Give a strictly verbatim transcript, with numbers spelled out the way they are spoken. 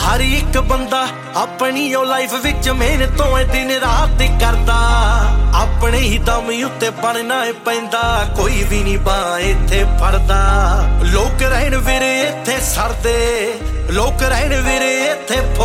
हर एक बंदा अपनी ओ लाइफ विच मेहनतों दिन रात करदा अपने ही दम उत्ते बनना पैंदा कोई भी नहीं बां इत्थे फड़दा लोक रहन वीरे इत्थे सरदे लोक रहन वीरे इत्थे